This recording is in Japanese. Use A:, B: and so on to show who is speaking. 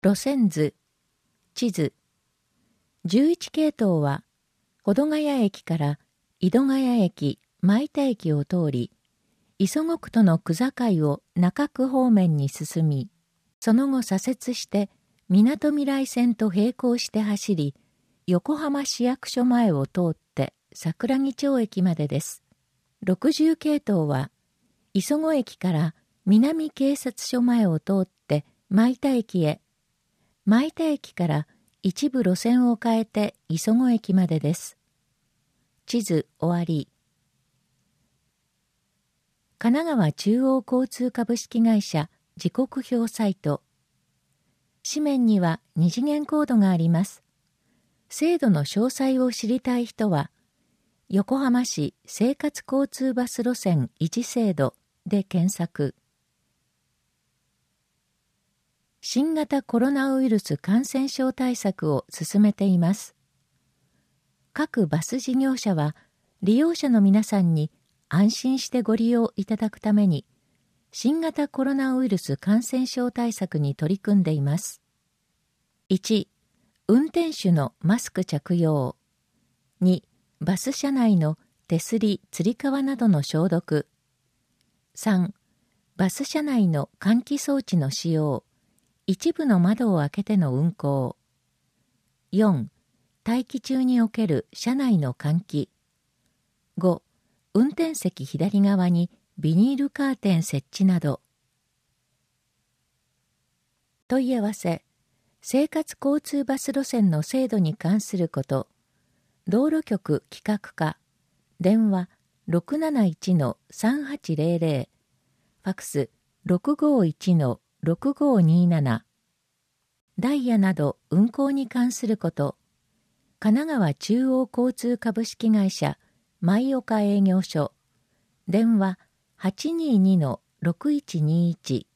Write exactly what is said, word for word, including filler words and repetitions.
A: 路線図、地図。じゅういち系統は、保土ヶ谷駅から井戸ヶ谷駅、前田駅を通り、磯子区との区境を中区方面に進み、その後左折してみなとみらい線と並行して走り、横浜市役所前を通って桜木町駅までです。ろくじゅう系統は、磯子駅から南警察署前を通って前田駅へ、前田駅から一部路線を変えて磯子駅までです。地図終わり。神奈川中央交通株式会社時刻表サイト。紙面には二次元コードがあります。制度の詳細を知りたい人は、横浜市生活交通バス路線維持制度で検索。新型コロナウイルス感染症対策を進めています。各バス事業者は、利用者の皆さんに安心してご利用いただくために、新型コロナウイルス感染症対策に取り組んでいます。いち、運転手のマスク着用。に、バス車内の手すり、つり革などの消毒。さん、バス車内の換気装置の使用。一部の窓を開けての運行。よん、待機中における車内の換気。ご、運転席左側にビニールカーテン設置など。問い合わせ、生活交通バス路線の制度に関すること、道路局企画課、電話 ろくなないちのさんはちぜろぜろ、ファクス ろくごいちのろくごになな、ダイヤなど運行に関すること、神奈川中央交通株式会社舞岡営業所、電話 はちにーにのろくいちにいち